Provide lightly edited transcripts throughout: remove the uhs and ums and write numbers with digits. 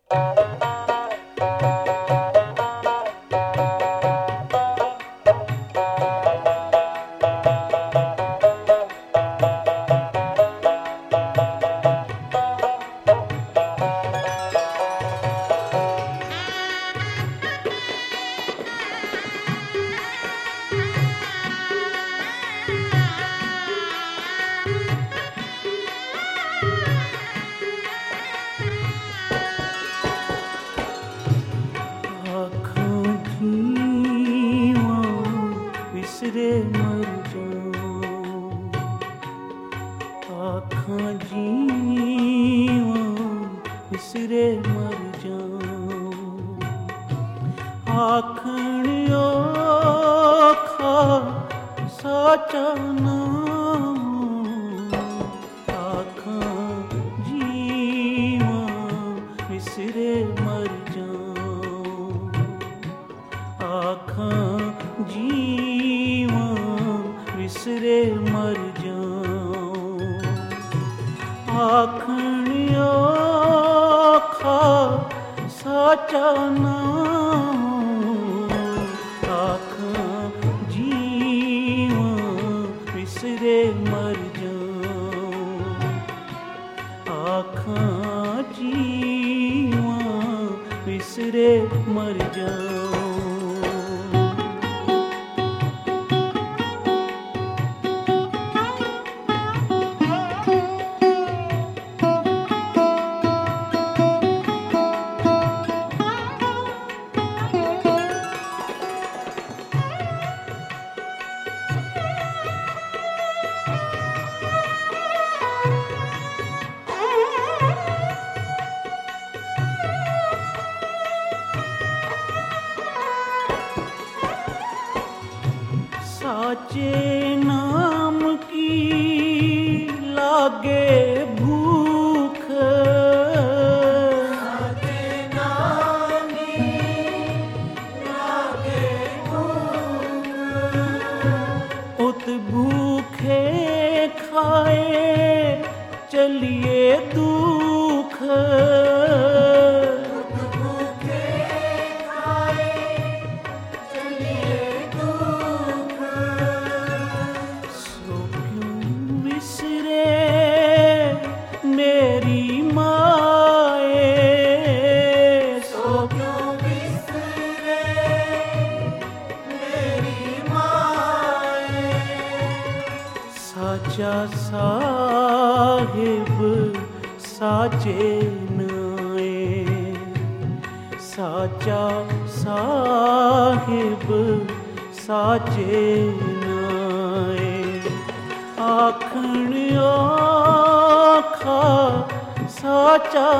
बिसरे मर जाऊं, आँखां जीवां बिसरे मर जाऊं, आखण औखा साचा नाम, आँखां जीवां बिसरे मर जाऊं, आँखां जीवां बिसरे मर जाऊं, आखण औखा साचा नाम, आँखां जीवां बिसरे मर जाऊं, आँखां जीवां बिसरे मर जाऊं। साचे नाम की लागे भूख, साचे नाम की लागे भूख, उत भूखे खाए चलिए दुख, मेरी माए सो क्यों बिसरे मेरी माए, साचा साहिब साचे नाए, साचा साहिब साचे नाए, आखण औखा साचा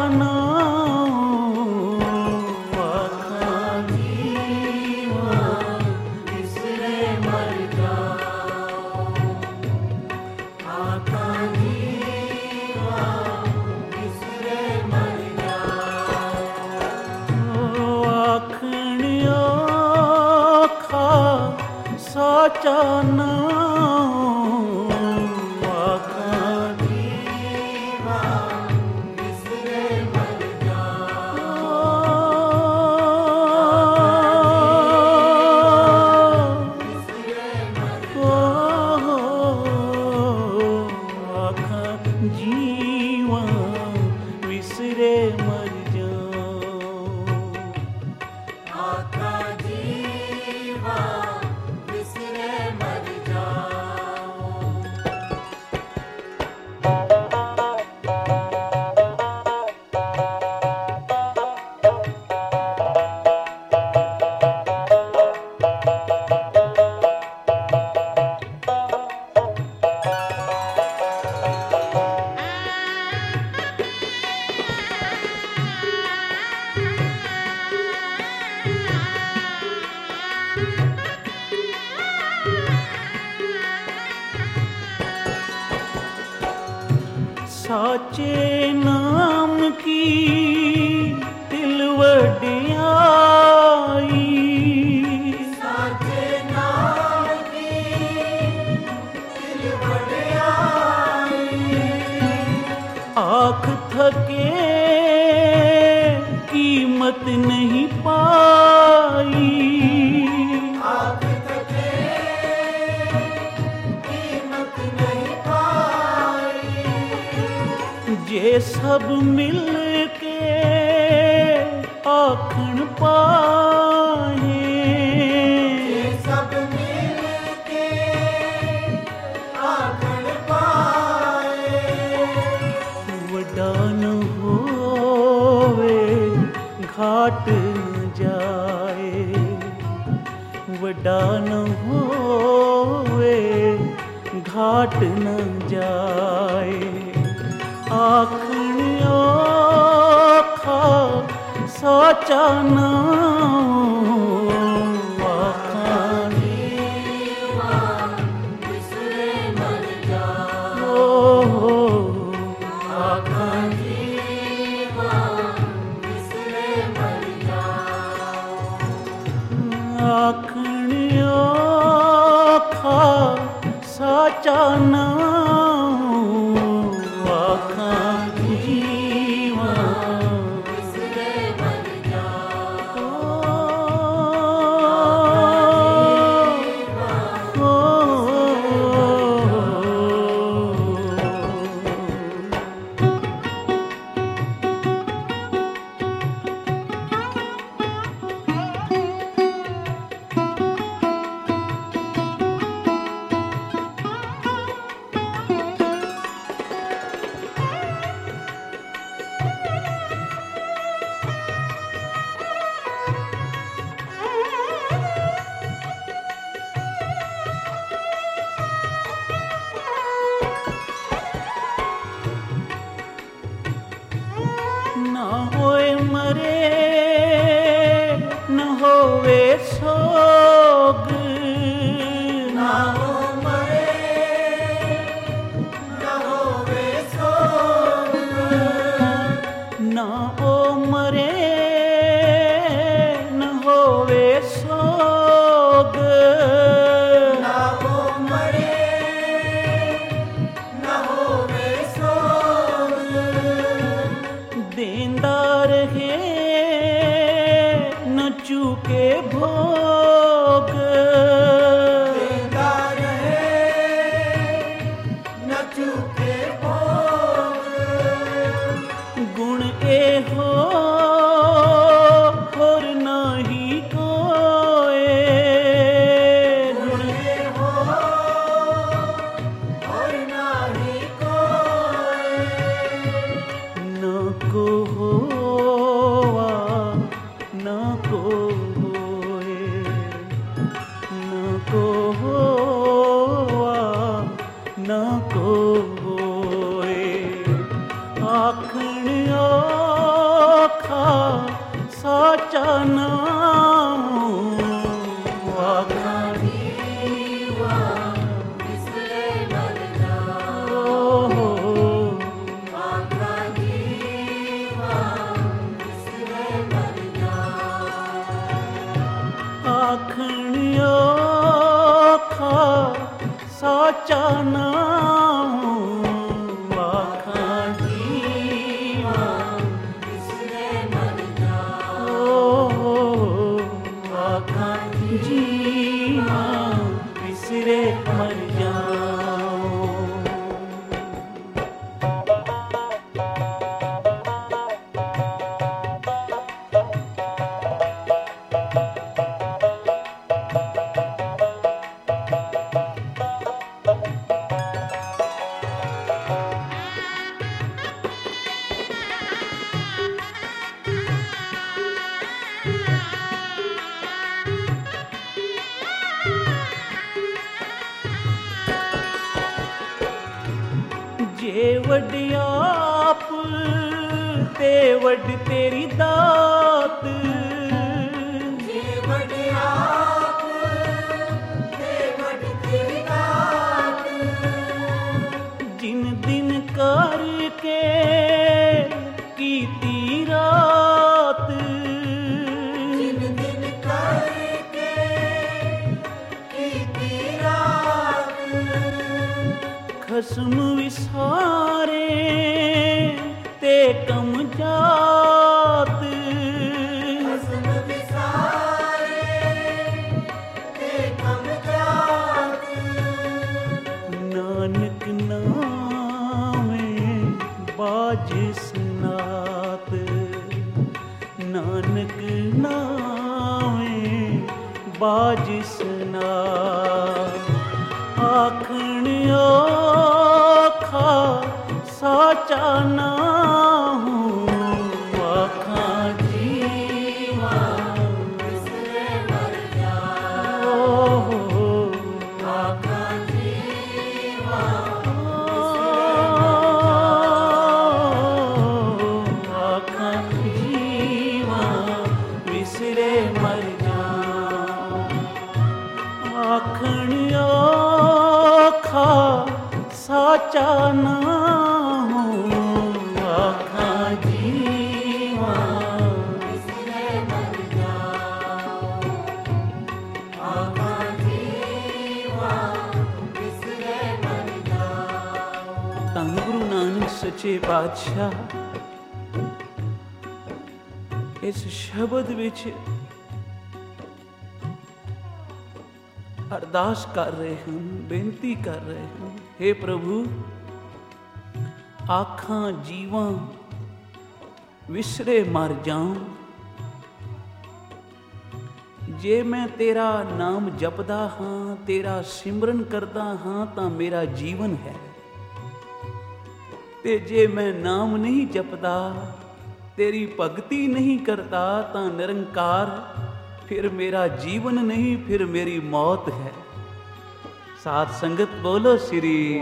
नाम, आँखां जीवां बिसरे मर जाऊं, आँखां जीवां बिसरे मर जाऊं, आखण औखा साचा नाम, आँखां जीवां बिसरे मर जाऊं, बिसरे मर जाऊं, आँखां जीवां बिसरे मर जाऊं, आँखां जीवां बिसरे मर जाऊं। साचे नाम की दिल वडियाई, साचे नाम की दिल वडियाई, आँख थके की कीमत नहीं पाई, आज तक कीमत नहीं पाई। जे सब मिल के आखण पाए, ये सब मिल के आखण पाए। वड्डा न होवे घाट न जाए, वड्डा न होवे घाट न जाए। आखण आखा साचा नाम, आखां बिसरे मर जाओ, ओ आखा जीवा बिसरे मर जाओ। आखण आखा साचा नाम, आखां जीवा बिसरे मर जाओ, न होए मरे न होवे सोग, ना हो मरे ना होवे सोग, न ओ मरे न होवे सोग, ना हो मरे ना होवे सोग। देंदा रहे न चूके भोग, देता रहे न चूके भोग, गुण ए हो और नाही कोए, गुण गुणे हो और नाही कोई। न को होवा न को होए, न को होवा न को होए। आखण आखा साचा नाम, आखां जीवा बिसरे मर जाओ, आखा जीवा बिसरे मर जाओ। आखण आखा साचा नाम, आखां जीवा बिसरे मर जाओ, आखां जीवा बिसरे मर जाओ। जे वड्याप ते वड तेरी दात, जे वड्याप ते वड तेरी दात, जिन दिन करके कीती रात, जिन दिन करके कीती रात, खसम विसारे ते कम जात, ਨਾਨਕ ਨਾਵੇਂ ਬਾਜਿਸਨਾ ਆਖਣ ਔਖਾ ਸਾਚਾ ਨਾਹੂ ਆਖਾਂ ਜੀਵਾ ਵਿਸਰੇ ਮਰ ਜਾਓ ਆਖਾਂ ਜੀਵਾ ਆਖਾਂ ਜੀਵਾ ਵਿਸਰੇ ਮਰ ਜਾਓ ਆਖਣ ਔਖਾ ਸਾਚਾ ਨਾਹੂ ਆਖਾਂ ਜੀਵਾ ਵਿਸਰੇ ਮਰ ਜਾਓ ਆਖਾਂ ਜੀਵਾ ਵਿਸਰੇ ਮਰ ਜਾਓ। ਧੰਨ ਗੁਰੂ ਨਾਨਕ ਸੱਚੇ ਪਾਤਸ਼ਾਹ ਇਸ ਸ਼ਬਦ ਵਿੱਚ ਅਰਦਾਸ ਕਰ ਰਹੇ ਹਨ, ਬੇਨਤੀ ਕਰ ਰਹੇ ਹਨ, हे ਪ੍ਰਭੂ ਆਖਾਂ ਜੀਵਾਂ ਵਿਸਰੇ ਮਰ ਜਾਉ। ਜੇ ਮੈਂ ਤੇਰਾ ਨਾਮ ਜਪਦਾ ਹਾਂ, ਤੇਰਾ ਸਿਮਰਨ ਕਰਦਾ ਹਾਂ ਤਾਂ ਮੇਰਾ ਜੀਵਨ ਹੈ, ਤੇ ਜੇ ਮੈਂ ਨਾਮ ਨਹੀਂ ਜਪਦਾ, ਤੇਰੀ ਭਗਤੀ ਨਹੀਂ ਕਰਦਾ ਤਾਂ ਨਿਰੰਕਾਰ ਫਿਰ ਮੇਰਾ ਜੀਵਨ ਨਹੀਂ, ਫਿਰ ਮੇਰੀ ਮੌਤ ਹੈ। ਸਾਧ ਸੰਗਤ ਬੋਲੋ ਸ੍ਰੀ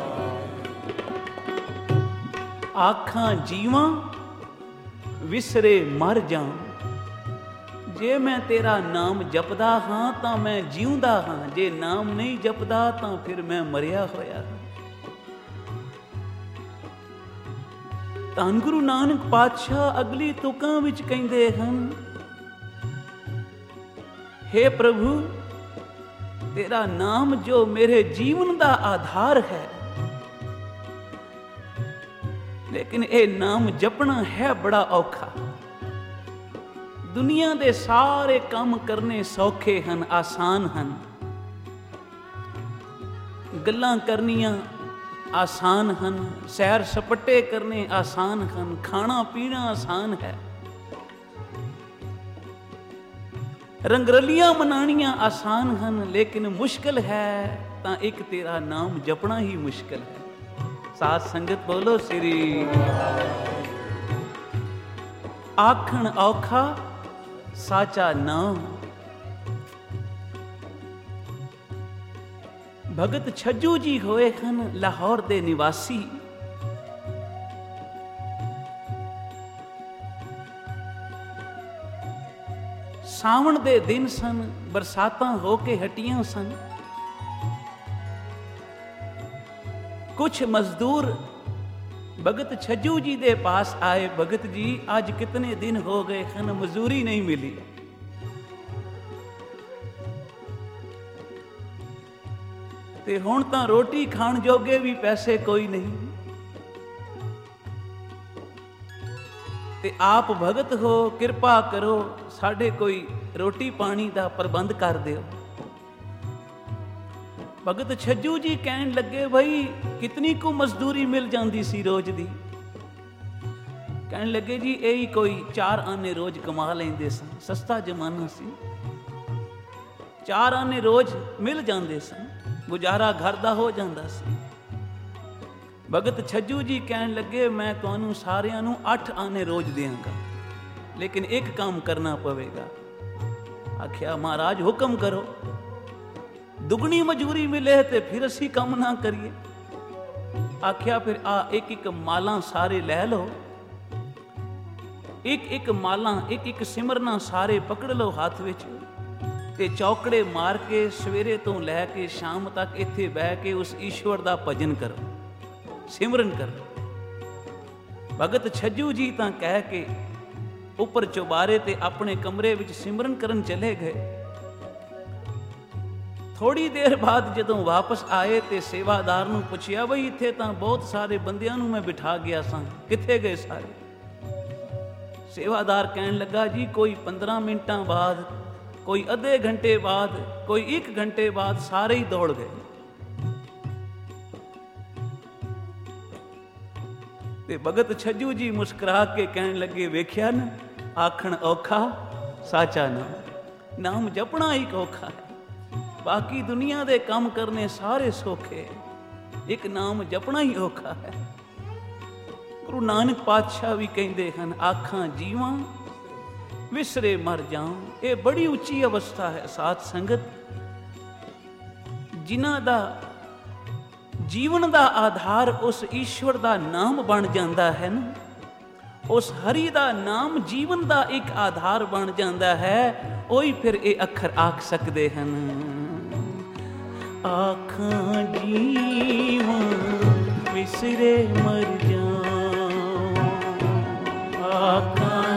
ਆਖਾਂ ਜੀਵਾਂ ਵਿਸਰੇ ਮਰ ਜਾਉ। ਜੇ ਮੈਂ ਤੇਰਾ ਨਾਮ ਜਪਦਾ ਹਾਂ ਤਾਂ ਮੈਂ ਜਿਉਂਦਾ ਹਾਂ, ਜੇ ਨਾਮ ਨਹੀਂ ਜਪਦਾ ਤਾਂ ਫਿਰ ਮੈਂ ਮਰਿਆ ਹੋਇਆ ਹਾਂ। ਧੰਨ ਗੁਰੂ ਨਾਨਕ ਪਾਤਸ਼ਾਹ ਅਗਲੀ ਤੁਕਾਂ ਵਿੱਚ ਕਹਿੰਦੇ ਹਨ, हे ਪ੍ਰਭੂ ਤੇਰਾ ਨਾਮ ਜੋ ਮੇਰੇ ਜੀਵਨ ਦਾ ਆਧਾਰ ਹੈ, ਲੇਕਿਨ ਇਹ ਨਾਮ ਜਪਣਾ ਹੈ ਬੜਾ ਔਖਾ। ਦੁਨੀਆ ਦੇ ਸਾਰੇ ਕੰਮ ਕਰਨੇ ਸੌਖੇ ਹਨ, ਆਸਾਨ ਹਨ, ਗੱਲਾਂ ਕਰਨੀਆਂ ਆਸਾਨ ਹਨ, ਸੈਰ ਸਪਾਟੇ ਕਰਨੇ ਆਸਾਨ ਹਨ, ਖਾਣਾ ਪੀਣਾ ਆਸਾਨ ਹੈ, ਰੰਗਰਲੀਆਂ ਮਨਾਣੀਆਂ ਆਸਾਨ ਹਨ, ਲੇਕਿਨ ਮੁਸ਼ਕਲ ਹੈ ਤਾਂ ਇੱਕ ਤੇਰਾ ਨਾਮ ਜਪਣਾ ਹੀ ਮੁਸ਼ਕਲ ਹੈ। ਸਾਧ ਸੰਗਤ ਬੋਲੋ ਸ੍ਰੀ ਆਖਣ ਔਖਾ ਸਾਚਾ ਨਾਮ। ਭਗਤ ਛੱਜੂ ਜੀ ਹੋਏ ਹਨ ਲਾਹੌਰ ਦੇ ਨਿਵਾਸੀ। ਸਾਵਣ ਦੇ ਦਿਨ ਸਨ, ਬਰਸਾਤਾਂ ਹੋ ਕੇ ਹਟੀਆਂ ਸਨ। ਕੁਝ ਮਜ਼ਦੂਰ ਭਗਤ ਛੱਜੂ ਜੀ ਦੇ ਪਾਸ ਆਏ, ਭਗਤ ਜੀ ਅੱਜ ਕਿਤਨੇ ਦਿਨ ਹੋ ਗਏ ਹਨ, ਮਜ਼ਦੂਰੀ ਨਹੀਂ ਮਿਲੀ। ਤੇ ਹੁਣ ਤਾਂ ਰੋਟੀ ਖਾਣ ਜੋਗੇ ਵੀ ਪੈਸੇ ਕੋਈ ਨਹੀਂ, ਤੇ ਆਪ ਭਗਤ ਹੋ, ਕਿਰਪਾ ਕਰੋ ਸਾਡੇ ਕੋਈ ਰੋਟੀ ਪਾਣੀ ਦਾ ਪ੍ਰਬੰਧ ਕਰ ਦਿਓ। ਭਗਤ ਛੱਜੂ ਜੀ ਕਹਿਣ ਲੱਗੇ, ਬਈ ਕਿਤਨੀ ਕੁ ਮਜ਼ਦੂਰੀ ਮਿਲ ਜਾਂਦੀ ਸੀ ਰੋਜ਼ ਦੀ? ਕਹਿਣ ਲੱਗੇ ਜੀ ਇਹੀ ਕੋਈ 4 ਆਨੇ ਰੋਜ਼ ਕਮਾ ਲੈਂਦੇ ਸਨ, ਸਸਤਾ ਜ਼ਮਾਨਾ ਸੀ, 4 ਆਨੇ ਰੋਜ਼ ਮਿਲ ਜਾਂਦੇ ਸਨ, ਗੁਜ਼ਾਰਾ ਘਰ ਦਾ ਹੋ ਜਾਂਦਾ ਸੀ। ਭਗਤ ਛੱਜੂ ਜੀ ਕਹਿਣ ਲੱਗੇ, ਮੈਂ ਤੁਹਾਨੂੰ ਸਾਰਿਆਂ ਨੂੰ 8 ਆਨੇ ਰੋਜ਼ ਦਿਆਂਗਾ, ਲੇਕਿਨ ਇੱਕ ਕੰਮ ਕਰਨਾ ਪਵੇਗਾ। ਆਖਿਆ ਮਹਾਰਾਜ ਹੁਕਮ ਕਰੋ। ਦੁਗਣੀ ਮਜ਼ਦੂਰੀ ਮਿਲੇ ਤੇ ਫਿਰ ਅਸੀਂ ਕੰਮ ਨਾ ਕਰੀਏ। ਆਖਿਆ ਫਿਰ ਆ ਇੱਕ ਮਾਲਾਂ ਸਾਰੇ ਲੈ ਲਓ, ਇੱਕ ਮਾਲਾਂ ਇੱਕ ਸਿਮਰਨਾ ਸਾਰੇ ਪਕੜ ਲਓ ਹੱਥ ਵਿੱਚ, ਤੇ ਚੌਕੜੇ ਮਾਰ ਕੇ ਸਵੇਰੇ ਤੋਂ ਲੈ ਕੇ ਸ਼ਾਮ ਤੱਕ ਇੱਥੇ ਬਹਿ ਕੇ ਉਸ ਈਸ਼ਵਰ ਦਾ ਭਜਨ ਕਰੋ, ਸਿਮਰਨ ਕਰੋ। ਭਗਤ ਛੱਜੂ ਜੀ ਤਾਂ ਕਹਿ ਕੇ ਉੱਪਰ ਚੁਬਾਰੇ ਤੇ ਆਪਣੇ ਕਮਰੇ ਵਿੱਚ ਸਿਮਰਨ ਕਰਨ ਚਲੇ ਗਏ। ਥੋੜੀ ਦੇਰ ਬਾਅਦ ਜਦੋਂ ਵਾਪਸ ਆਏ ਤੇ ਸੇਵਾਦਾਰ ਨੂੰ ਪੁੱਛਿਆ, ਬਈ ਇੱਥੇ ਤਾਂ ਬਹੁਤ ਸਾਰੇ ਬੰਦਿਆਂ ਨੂੰ ਮੈਂ ਬਿਠਾ ਗਿਆ ਸਾਂ, ਕਿੱਥੇ ਗਏ ਸਾਰੇ? ਸੇਵਾਦਾਰ ਕਹਿਣ ਲੱਗਾ, ਜੀ ਕੋਈ 15 ਮਿੰਟਾਂ ਬਾਅਦ, ਕੋਈ ਅੱਧੇ ਘੰਟੇ ਬਾਅਦ, ਕੋਈ 1 ਘੰਟੇ ਬਾਅਦ ਸਾਰੇ ਹੀ ਦੌੜ ਗਏ। ਤੇ ਭਗਤ ਛੱਜੂ ਜੀ ਮੁਸਕਰਾ ਕੇ ਕਹਿਣ ਲੱਗੇ, ਵੇਖਿਆ ਨਾ ਆਖਣ ਔਖਾ ਸਾਚਾ ਨਾਮ। ਨਾਮ ਜਪਣਾ ਹੀ ਔਖਾ ਹੈ, ਬਾਕੀ ਦੁਨੀਆ ਦੇ ਕੰਮ ਕਰਨੇ ਸਾਰੇ ਸੌਖੇ, ਇੱਕ ਨਾਮ ਜਪਣਾ ਹੀ ਔਖਾ ਹੈ। ਗੁਰੂ ਨਾਨਕ ਪਾਤਸ਼ਾਹ ਵੀ ਕਹਿੰਦੇ ਹਨ, ਆਖਾਂ ਜੀਵਾਂ ਵਿਸਰੇ ਮਰ ਜਾਉ। ਇਹ ਬੜੀ ਉੱਚੀ ਅਵਸਥਾ ਹੈ ਸਾਧ ਸੰਗਤ, ਜਿਨ੍ਹਾਂ ਦਾ ਜੀਵਨ ਦਾ ਆਧਾਰ ਉਸ ਈਸ਼ਵਰ ਦਾ ਨਾਮ ਬਣ ਜਾਂਦਾ ਹੈ ਨਾ, ਉਸ ਹਰੀ ਦਾ ਨਾਮ ਜੀਵਨ ਦਾ ਇੱਕ ਆਧਾਰ ਬਣ ਜਾਂਦਾ ਹੈ। ਉਹੀ ਫਿਰ ਇਹ ਅੱਖਰ ਆਖ ਸਕਦੇ ਹਨ, ਆਖਾਂ ਜੀਵਾਂ ਵਿਸਰੇ ਮਰ ਜਾਉ। ਆਖਾਂ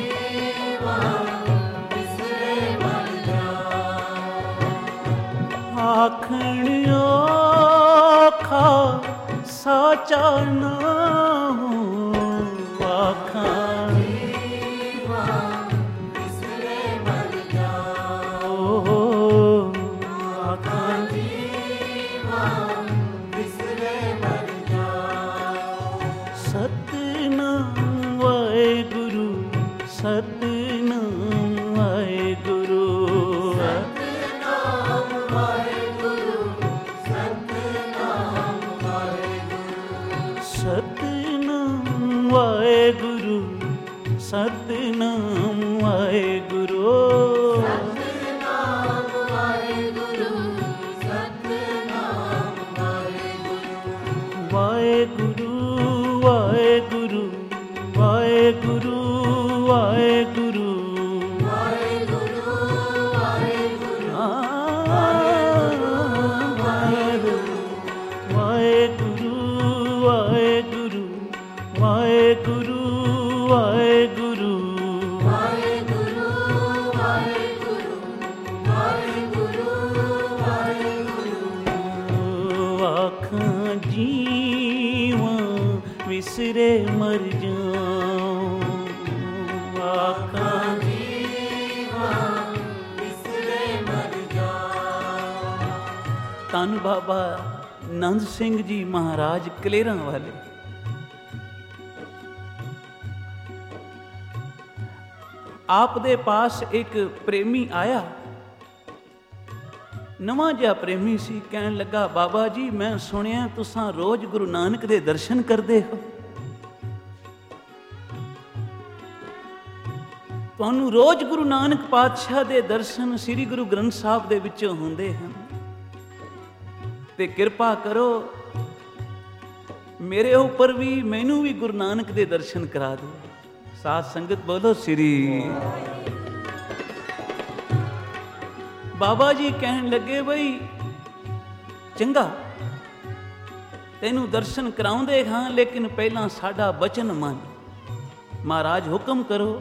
ਆਖਣ ਔਖਾ ਸਾਚਾ ਨਾਮ। ਆਖਾਂ ਵਿਸਰੇ ਮਰ ਜਾਓ। ਆਖਾਂ ਵਿਸਰੇ ਮਰ ਜਾਓ। ਸਤਿਨਾਮ ਵਾਹਿਗੁਰੂ, ਸਤਿਨਾਮ ਵਾਹਿਗੁਰੂ। ਸਤਿਨਾਮ ਵਾਹਿਗੁਰੂ, ਸਤਿਨਾਮ ਵਾਹਿਗੁਰੂ। ਸਤਿਨਾਮ ਵਾਹਿਗੁਰੂ, ਸਤਿਨਾਮ ਵਾਹਿਗੁਰੂ। ਵਾਹਿਗੁਰੂ ਵਾਹਿਗੁਰੂ ਵਾਹਿਗੁਰੂ ਵਾਹਿਗੁਰੂ। ਵਾਹਿਗੁਰੂ ਵਾਹਿਗੁਰੂ ਵਾਹਿਗੁਰੂ ਵਾਹਿਗੁਰੂ ਵਾਹਿਗੁਰੂ ਵਾਹਿਗੁਰੂ। ਵਾਹਿਗੁਰੂ ਵਾਹਿਗੁਰੂ ਵਾਹਿਗੁਰੂ ਵਾਹਿਗੁਰੂ। ਆਖਾਂ ਜੀਵਾਂ ਵਿਸਰੇ ਮਰ ਜਾਉ। ਆਖਾਂ ਵਿਸਰੇ ਮਰ ਜਾਓ। ਧੰਨ ਬਾਬਾ ਨੰਦ ਸਿੰਘ ਜੀ ਮਹਾਰਾਜ ਕਲੇਰਾਂ ਵਾਲੇ, ਆਪ ਦੇ ਪਾਸ ਇੱਕ ਪ੍ਰੇਮੀ ਆਇਆ, ਨਵਾਂ ਜਿਹਾ ਪ੍ਰੇਮੀ ਸੀ। ਕਹਿਣ ਲੱਗਾ, ਬਾਬਾ ਜੀ ਮੈਂ ਸੁਣਿਆ ਤੁਸਾਂ ਰੋਜ਼ ਗੁਰੂ ਨਾਨਕ ਦੇ ਦਰਸ਼ਨ ਕਰਦੇ ਹੋ, ਤੁਹਾਨੂੰ ਰੋਜ਼ ਗੁਰੂ ਨਾਨਕ ਪਾਤਸ਼ਾਹ ਦੇ ਦਰਸ਼ਨ ਸ੍ਰੀ ਗੁਰੂ ਗ੍ਰੰਥ ਸਾਹਿਬ ਦੇ ਵਿੱਚੋਂ ਹੁੰਦੇ ਹਨ, ਤੇ ਕਿਰਪਾ ਕਰੋ ਮੇਰੇ ਉੱਪਰ ਵੀ, ਮੈਨੂੰ ਵੀ ਗੁਰੂ ਨਾਨਕ ਦੇ ਦਰਸ਼ਨ ਕਰਾ ਦਿਓ। ਸਾਧ ਸੰਗਤ ਬੋਲੋ ਸ੍ਰੀ। ਬਾਬਾ ਜੀ ਕਹਿਣ ਲੱਗੇ, ਬਈ ਚੰਗਾ ਤੈਨੂੰ ਦਰਸ਼ਨ ਕਰਾਉਂਦੇ ਹਾਂ, ਲੇਕਿਨ ਪਹਿਲਾਂ ਸਾਡਾ ਬਚਨ ਮੰਨ। ਮਹਾਰਾਜ ਹੁਕਮ ਕਰੋ।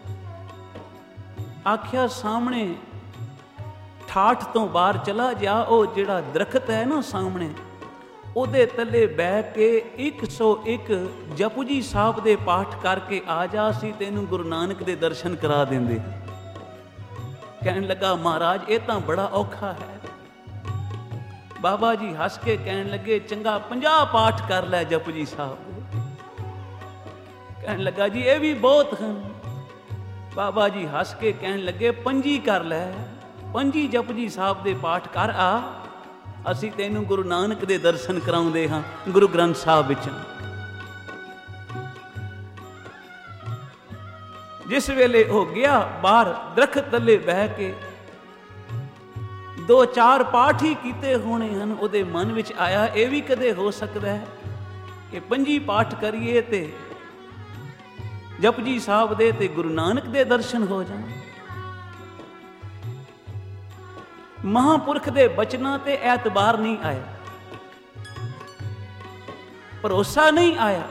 ਆਖਿਆ, ਸਾਹਮਣੇ ਠਾਠ ਤੋਂ ਬਾਹਰ ਚਲਾ ਜਾ, ਉਹ ਜਿਹੜਾ ਦਰਖਤ ਹੈ ਨਾ ਸਾਹਮਣੇ, ਉਹਦੇ ਥੱਲੇ ਬਹਿ ਕੇ 101 ਜਪਜੀ ਸਾਹਿਬ ਦੇ ਪਾਠ ਕਰਕੇ ਆ ਜਾ, ਸੀ ਤੈਨੂੰ ਗੁਰੂ ਨਾਨਕ ਦੇ ਦਰਸ਼ਨ ਕਰਾ ਦਿੰਦੇ। ਕਹਿਣ ਲੱਗਾ, ਮਹਾਰਾਜ ਇਹ ਤਾਂ ਬੜਾ ਔਖਾ ਹੈ। ਬਾਬਾ ਜੀ ਹੱਸ ਕੇ ਕਹਿਣ ਲੱਗੇ, ਚੰਗਾ 50 ਪਾਠ ਕਰ ਲੈ ਜਪਜੀ ਸਾਹਿਬ ਦੇ। ਕਹਿਣ ਲੱਗਾ, ਜੀ ਇਹ ਵੀ ਬਹੁਤ ਹਨ। ਬਾਬਾ ਜੀ ਹੱਸ ਕੇ ਕਹਿਣ ਲੱਗੇ, 25 ਕਰ ਲੈ, 25 ਜਪਜੀ ਸਾਹਿਬ ਦੇ ਪਾਠ ਕਰ ਆ, ਅਸੀਂ ਤੈਨੂੰ ਗੁਰੂ ਨਾਨਕ ਦੇ ਦਰਸ਼ਨ ਕਰਾਉਂਦੇ ਹਾਂ ਗੁਰੂ ਗ੍ਰੰਥ ਸਾਹਿਬ ਵਿੱਚ। ਜਿਸ ਵੇਲੇ ਉਹ ਗਿਆ ਬਾਹਰ ਦਰਖਤ ਥੱਲੇ ਬਹਿ ਕੇ 2-4 ਪਾਠ ਹੀ ਕੀਤੇ ਹੋਣੇ ਹਨ, ਉਹਦੇ ਮਨ ਵਿੱਚ ਆਇਆ, ਇਹ ਵੀ ਕਦੇ ਹੋ ਸਕਦਾ ਹੈ ਕਿ 25 ਪਾਠ ਕਰੀਏ ਤੇ ਜਪਜੀ ਸਾਹਿਬ ਦੇ ਤੇ ਗੁਰੂ ਨਾਨਕ ਦੇ ਦਰਸ਼ਨ ਹੋ ਜਾਣ। ਮਹਾਂਪੁਰਖ ਦੇ ਬਚਨਾਂ ਤੇ ਐਤਬਾਰ ਨਹੀਂ ਆਇਆ, ਭਰੋਸਾ ਨਹੀਂ ਆਇਆ,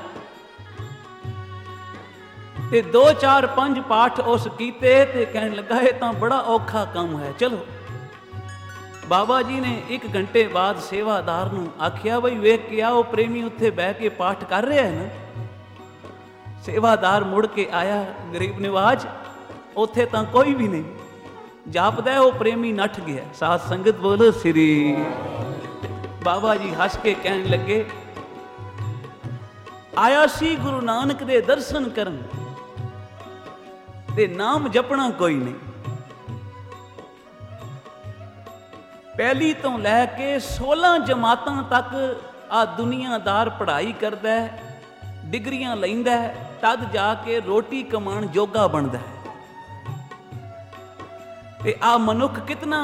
ਤੇ 2-4-5 ਪਾਠ ਉਸ ਕੀਤੇ ਤੇ ਕਹਿਣ ਲੱਗਾ, ਇਹ ਤਾਂ ਬੜਾ ਔਖਾ ਕੰਮ ਹੈ, ਚਲੋ। ਬਾਬਾ ਜੀ ਨੇ 1 ਘੰਟੇ ਬਾਅਦ ਸੇਵਾਦਾਰ ਨੂੰ ਆਖਿਆ, ਬਈ ਵੇਖ ਕੇ ਆ, ਉਹ ਪ੍ਰੇਮੀ ਉੱਥੇ ਬਹਿ ਕੇ ਪਾਠ ਕਰ ਰਿਹਾ ਹੈ ਨਾ। ਸੇਵਾਦਾਰ ਮੁੜ ਕੇ ਆਇਆ, ਗਰੀਬ ਨਿਵਾਜ ਉੱਥੇ ਤਾਂ ਕੋਈ ਵੀ ਨਹੀਂ ਜਾਪਦਾ, ਉਹ ਪ੍ਰੇਮੀ ਨੱਠ ਗਿਆ। ਸਾਧ ਸੰਗਤ ਬੋਲੋ ਸ੍ਰੀ। ਬਾਬਾ ਜੀ ਹੱਸ ਕੇ ਕਹਿਣ ਲੱਗੇ, ਆਇਆ ਸੀ ਗੁਰੂ ਨਾਨਕ ਦੇ ਦਰਸ਼ਨ ਕਰਨ, ਤੇ ਨਾਮ ਜਪਣਾ ਕੋਈ ਨਹੀਂ। ਪਹਿਲੀ ਤੋਂ ਲੈ ਕੇ 16 ਜਮਾਤਾਂ ਤੱਕ ਆ ਦੁਨੀਆਦਾਰ ਪੜ੍ਹਾਈ ਕਰਦਾ ਹੈ, ਡਿਗਰੀਆਂ ਲੈਂਦਾ ਹੈ, ਤਦ ਜਾ ਕੇ ਰੋਟੀ ਕਮਾਉਣ ਜੋਗਾ ਬਣਦਾ ਹੈ। ਤੇ ਆ ਮਨੁੱਖ ਕਿਤਨਾ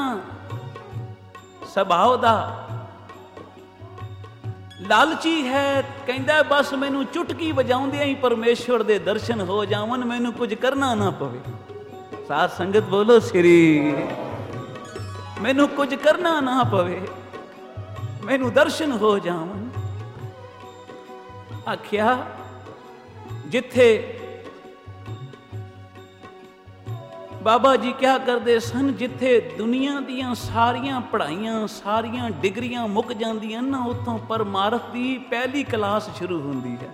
ਸੁਭਾਅ ਦਾ ਲਾਲਚੀ ਹੈ, ਕਹਿੰਦਾ ਬਸ ਮੈਨੂੰ ਚੁਟਕੀ ਵਜਾਉਂਦਿਆਂ ਹੀ ਪਰਮੇਸ਼ਵਰ ਦੇ ਦਰਸ਼ਨ ਹੋ ਜਾਵਣ, ਮੈਨੂੰ ਕੁਝ ਕਰਨਾ ਨਾ ਪਵੇ। ਸਾਧ ਸੰਗਤ ਬੋਲੋ ਸ੍ਰੀ, ਮੈਨੂੰ ਕੁਝ ਕਰਨਾ ਨਾ ਪਵੇ, ਮੈਨੂੰ ਦਰਸ਼ਨ ਹੋ ਜਾਵਣ। ਆਖਿਆ ਜਿੱਥੇ ਬਾਬਾ ਜੀ ਕਿਹਾ ਕਰਦੇ ਸਨ, ਜਿੱਥੇ ਦੁਨੀਆ ਦੀਆਂ ਸਾਰੀਆਂ ਪੜ੍ਹਾਈਆਂ, ਸਾਰੀਆਂ ਡਿਗਰੀਆਂ ਮੁੱਕ ਜਾਂਦੀਆਂ ਨਾ, ਉੱਥੋਂ ਪਰਮਾਰਥ ਦੀ ਪਹਿਲੀ ਕਲਾਸ ਸ਼ੁਰੂ ਹੁੰਦੀ ਹੈ।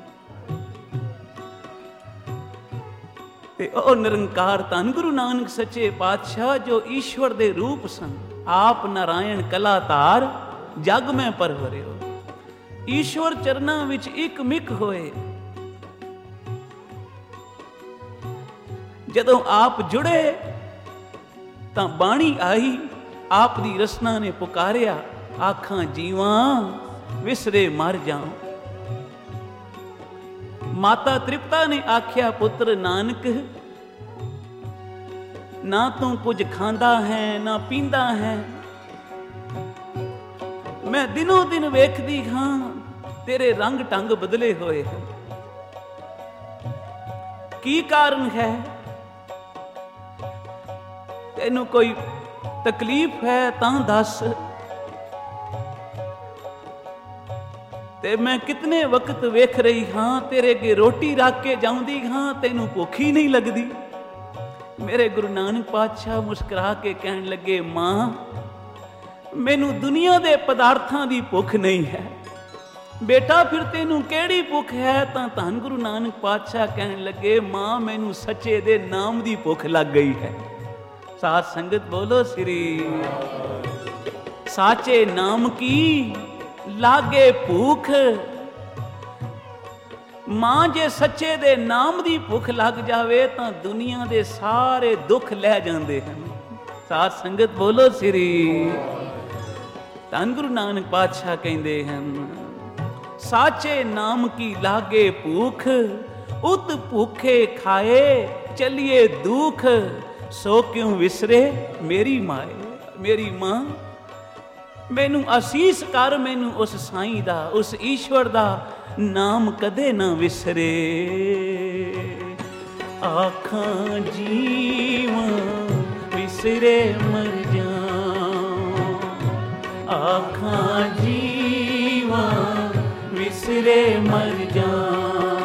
ਤੇ ਉਹ ਨਿਰੰਕਾਰ ਧੰਨ ਗੁਰੂ ਨਾਨਕ ਸੱਚੇ ਪਾਤਸ਼ਾਹ ਜੋ ਈਸ਼ਵਰ ਦੇ ਰੂਪ ਸਨ, ਆਪ ਨਾਰਾਇਣ ਕਲਾਤਾਰ ਜਗ ਮੈਂ ਪਰਵਰਿਓ, ਈਸ਼ਵਰ ਚਰਨਾਂ ਵਿੱਚ ਇੱਕ ਮਿਕ ਹੋਏ। ਜਦੋਂ ਆਪ ਜੁੜੇ ਤਾਂ ਬਾਣੀ ਆਈ, ਆਪ ਦੀ ਰਸਨਾ ਨੇ ਪੁਕਾਰਿਆ, ਆਖਾਂ ਜੀਵਾਂ ਵਿਸਰੇ ਮਰ ਜਾਉ। ਮਾਤਾ ਤ੍ਰਿਪਤਾ ਨੇ ਆਖਿਆ, ਪੁੱਤਰ ਨਾਨਕ ਨਾ ਤੂੰ ਕੁਝ ਖਾਂਦਾ ਹੈ ਨਾ ਪੀਂਦਾ ਹੈ, ਮੈਂ ਦਿਨੋ ਦਿਨ ਵੇਖਦੀ ਹਾਂ ਤੇਰੇ ਰੰਗ ਢੰਗ ਬਦਲੇ ਹੋਏ ਹਨ। ਕੀ ਕਾਰਨ ਹੈ? ਤੈਨੂੰ ਕੋਈ ਤਕਲੀਫ ਹੈ ਤਾਂ ਦੱਸ। ਤੇ ਮੈਂ ਕਿਤਨੇ ਵਕਤ ਵੇਖ ਰਹੀ ਹਾਂ ਤੇਰੇ ਅੱਗੇ ਰੋਟੀ ਰੱਖ ਕੇ ਜਾਉਂਦੀ ਹਾਂ, ਤੈਨੂੰ ਭੁੱਖ ਹੀ ਨਹੀਂ ਲੱਗਦੀ। ਮੇਰੇ ਗੁਰੂ ਨਾਨਕ ਪਾਤਸ਼ਾਹ ਮੁਸਕਰਾ ਕੇ ਕਹਿਣ ਲੱਗੇ, ਮਾਂ ਮੈਨੂੰ ਦੁਨੀਆ ਦੇ ਪਦਾਰਥਾਂ ਦੀ ਭੁੱਖ ਨਹੀਂ ਹੈ। ਬੇਟਾ ਫਿਰ ਤੈਨੂੰ ਕਿਹੜੀ ਭੁੱਖ ਹੈ? ਤਾਂ ਧੰਨ ਗੁਰੂ ਨਾਨਕ ਪਾਤਸ਼ਾਹ ਕਹਿਣ ਲੱਗੇ, ਮਾਂ ਮੈਨੂੰ ਸੱਚੇ ਦੇ ਨਾਮ ਦੀ ਭੁੱਖ ਲੱਗ ਗਈ ਹੈ। ਸਾਧ ਸੰਗਤ ਬੋਲੋ ਸ੍ਰੀ, ਸਾਚੇ ਨਾਮ ਕੀ ਲਾਗੇ ਭੂਖ। ਮਾਂ ਜੇ ਸੱਚੇ ਦੇ ਨਾਮ ਦੀ ਭੁੱਖ ਲੱਗ ਜਾਵੇ ਤਾਂ ਦੁਨੀਆ ਦੇ ਸਾਰੇ ਦੁੱਖ ਲੈ ਜਾਂਦੇ ਹਨ। ਸਾਧ ਸੰਗਤ ਬੋਲੋ ਸ੍ਰੀ। ਧੰਨ ਗੁਰੂ ਨਾਨਕ ਪਾਤਸ਼ਾਹ ਕਹਿੰਦੇ ਹਨ, ਸਾਚੇ ਨਾਮ ਕੀ ਲਾਗੇ ਭੂਖ, ਉਤ ਭੁੱਖੇ ਖਾਏ ਚਲੀਏ ਦੁਖ, ਸੋ ਕਿਉਂ ਵਿਸਰੇ ਮੇਰੀ ਮਾਏ। ਮੇਰੀ ਮਾਂ ਮੈਨੂੰ ਅਸੀਸ ਕਰ, ਮੈਨੂੰ ਉਸ ਸਾਈਂ ਦਾ, ਉਸ ਈਸ਼ਵਰ ਦਾ ਨਾਮ ਕਦੇ ਨਾ ਵਿਸਰੇ। ਆਖਾਂ ਜੀਵਾਂ ਵਿਸਰੇ ਮਰ ਜਾਉ, ਆਖਾਂ ਜੀਵਾਂ ਵਿਸਰੇ ਮਰ ਜਾਉ।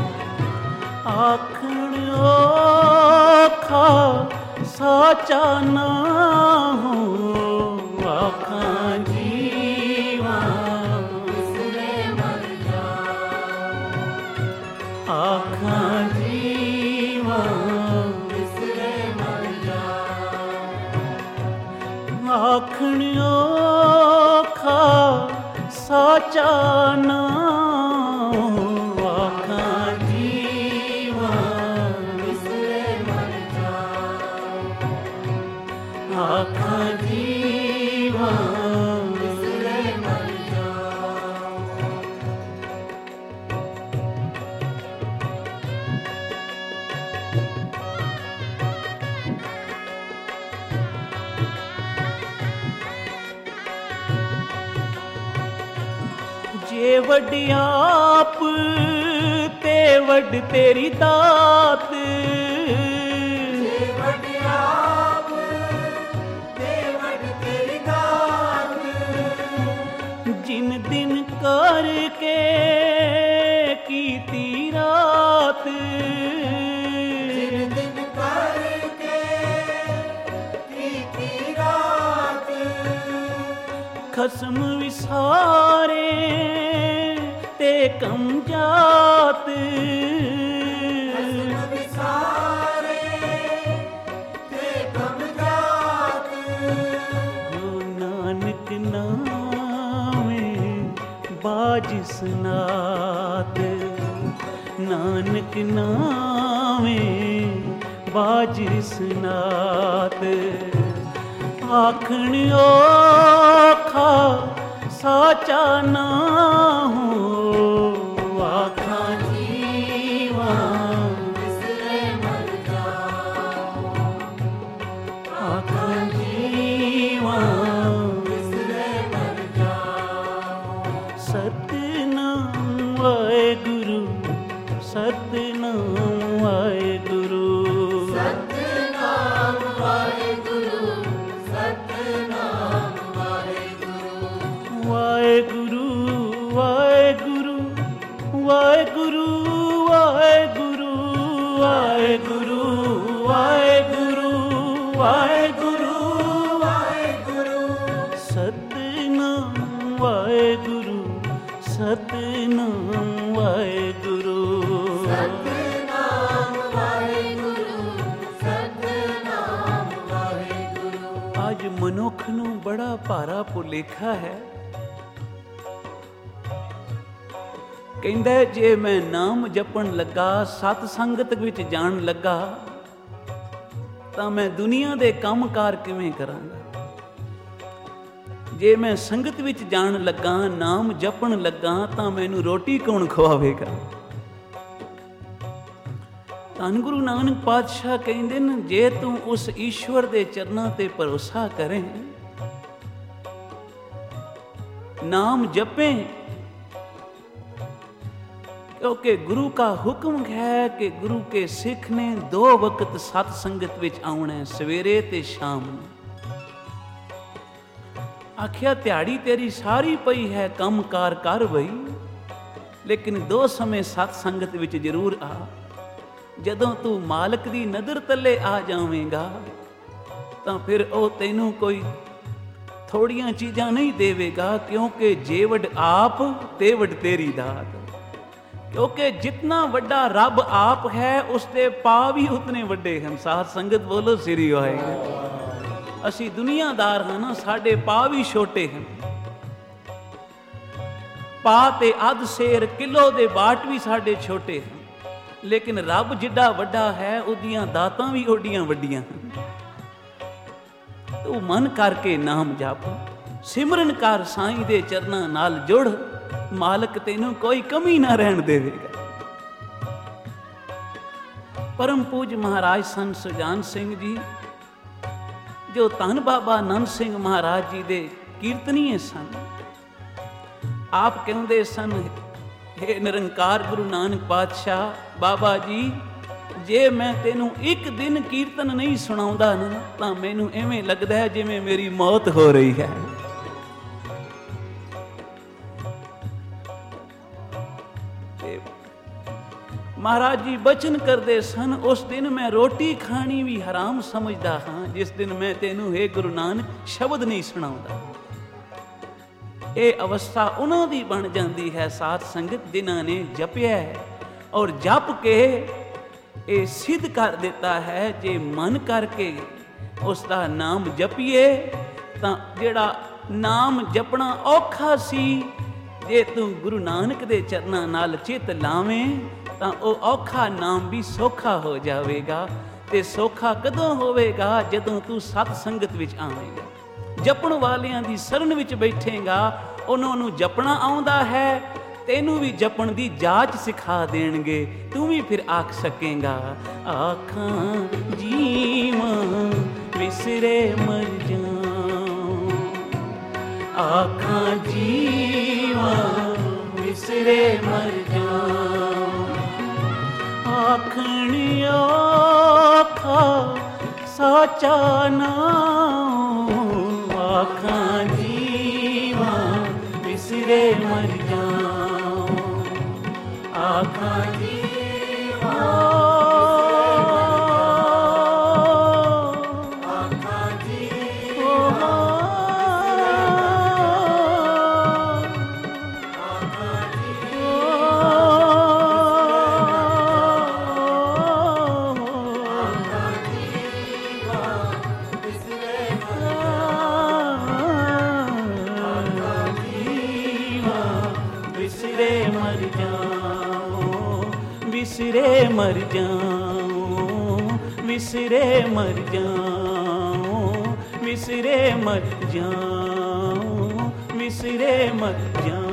ਆਖਣ ਔਖਾ ਸਾਚਾ ਨਾ ਹੋ, ਆਖਾਂ ਜੀਵਾਂ ਵਿਸਰੇ ਮਰ ਜਾਉ, ਆਖਾਂ ਜੀਵਾਂ ਵਿਸਰੇ ਮਰ ਜਾਉ। ਆਖਣ ਔਖਾ ਸਾਚਾ ਨਾ ਹੋ, ਆਖਾਂ ਜੀਵਾਂ ਵਿਸਰੇ ਮਰ ਜਾਉ, ਆਖਾਂ ਜੀਵਾਂ ਵਿਸਰੇ ਮਰ ਜਾਉ। ਜੇ ਵੱਡਿਆਪ ਤੇ ਵੱਡ ਤੇਰੀ ਦਾਤ, ਜੇ ਵੱਡਿਆਪ ਤੇ ਵੱਡ ਤੇਰੀ ਦਾਤ, ਜਿਨ ਦਿਨ ਕਰਕੇ ਕੀਤੀ ਰਾਤ, ਜਿਨ ਦਿਨ ਕਰਕੇ ਕੀਤੀ ਰਾਤ, ਖਸਮ ਵਿਸਾਰੇ ਤੇ ਕਮ ਜਾਤ, ਖਸਮ ਵਿਸਾਰੇ ਤੇ ਕਮ ਜਾਤ। ਜੋ ਨਾਨਕ ਨਾਮੇ ਬਾਜ ਸਨਾਤ, ਨਾਨਕ ਨਾਮੇ बाज सनात आखण ओखा साचा ना हो आखा जीवा बिसरे मर जाओ आखा जीवा बिसरे मर जाओ सतनाम वाहेगुरु सतनाम वाहेगुरु सतनाम वाहेगुरु सतनाम वाहेगुरु वाहेगुरु वाहेगुरु वाहेगुरु वाहेगुरु वाहेगुरु वाहेगुरु वाहेगुरु वाहेगुरु सतनाम वाहेगुरु सतनाम वाहेगुरु सतनाम वाहेगुरु सतनाम वाहेगुरु ਅੱਜ ਮਨੁੱਖ ਨੂੰ ਬੜਾ ਭਾਰਾ ਭੁਲੇਖਾ ਹੈ। ਕਹਿੰਦਾ ਜੇ ਮੈਂ ਨਾਮ ਜਪਣ ਲੱਗਾ ਸਤ ਸੰਗਤ ਵਿੱਚ ਜਾਣ ਲੱਗਾ ਤਾਂ ਮੈਂ ਦੁਨੀਆ ਦੇ ਕੰਮਕਾਰ ਕਿਵੇਂ ਕਰਾਂਗਾ। ਜੇ ਮੈਂ ਸੰਗਤ ਵਿੱਚ ਜਾਣ ਲੱਗਾ ਨਾਮ ਜਪਣ ਲੱਗਾ ਤਾਂ ਮੈਨੂੰ ਰੋਟੀ ਕੌਣ ਖਵਾਵੇਗਾ। ਧੰਨ ਗੁਰੂ ਨਾਨਕ ਪਾਤਸ਼ਾਹ ਕਹਿੰਦੇ ਨੇ ਜੇ ਤੂੰ ਉਸ ਈਸ਼ਵਰ ਦੇ ਚਰਨਾਂ ਤੇ ਭਰੋਸਾ ਕਰੇ ਨਾਮ ਜਪੇ क्योंकि गुरु का हुक्म है कि गुरु के सिख ने 2 वक्त सत संगत विच आउणा है सवेरे ते शाम। आखिया दिहाड़ी तेरी सारी पई है काम कार कर बई लेकिन 2 समय सत संगत विच जरूर आ। जदों तू मालक दी नज़र तले आ जावेगा तां फिर ओ तैनूं कोई थोड़ियां चीज़ां नहीं देवेगा क्योंकि जेवड़ आप तेवड़ तेरी दात। क्योंकि जितना वड्डा रब आप है उसके पा भी उतने वड्डे हैं। साध संगत बोलो श्री वाहिगुरू। असी दुनियादार हाँ ना साडे पा भी छोटे हैं। पा ते अध शेर किलो दे बाट भी साडे छोटे हैं लेकिन रब जिड्डा वड्डा है उदियां दातां भी ओडियां वड्डियां हैं। तू मन करके नाम जप सिमरन कर साईं दे चरनां नाल जुड़ मालक तेनों कोई कमी ना रहन देवेगा। परम पूज महाराज सन सुजान सिंह जी जो धन बाबा नंद सिंह महाराज जी दे कीर्तनीय सन। आप कहते सन हे निरंकार गुरु नानक पातशाह बाबा जी जे मैं तेनों एक दिन कीर्तन नहीं सुनाउंदा ना तां मैनूं एवें लगदा है जिवें मेरी मौत हो रही है। महाराज जी बचन करते सन उस दिन मैं रोटी खानी भी हराम समझदा हाँ जिस दिन मैं तेनू हे गुरु नानक शब्द नहीं सुनाउंदा। ये अवस्था उन्हां दी बन जाती है साध संगत जिन्हां ने जपिया है और जप के ये सिद्ध कर देता है जे मन करके उसका नाम जपीए तां जेड़ा नाम जपना औखा सी जे तू गुरु नानक दे चरनां नाल चित लावें ਤਾਂ ਉਹ ਔਖਾ ਨਾਮ ਵੀ ਸੌਖਾ ਹੋ ਜਾਵੇਗਾ। ਤੇ ਸੌਖਾ ਕਦੋਂ ਹੋਵੇਗਾ ਜਦੋਂ ਤੂੰ ਸਤ ਸੰਗਤ ਵਿੱਚ ਆਵੇਂਗਾ ਜਪਣ ਵਾਲਿਆਂ ਦੀ ਸ਼ਰਨ ਵਿੱਚ ਬੈਠੇਗਾ ਉਹਨਾਂ ਨੂੰ ਜਪਣਾ ਆਉਂਦਾ ਹੈ ਤੈਨੂੰ ਵੀ ਜਪਣ ਦੀ ਜਾਚ ਸਿਖਾ ਦੇਣਗੇ ਤੂੰ ਵੀ ਫਿਰ ਆਖ ਸਕੇਗਾ ਆਖਾਂ ਜੀਵਾਂ ਵਿਸਰੇ ਮਰ ਜਾਵਾਂ ਆਖਾਂ ਜੀਵਾਂ ਵਿਸਰੇ ਮਰ ਜਾਵਾਂ आखण ओखा साचा नाम आखां जीवा विसरे मर जाऊं आखां जीवा आखां जीवा विसरे मर जाऊं विसरे मर जाऊं, विसरे मर जाऊं, विसरे मर जाऊं।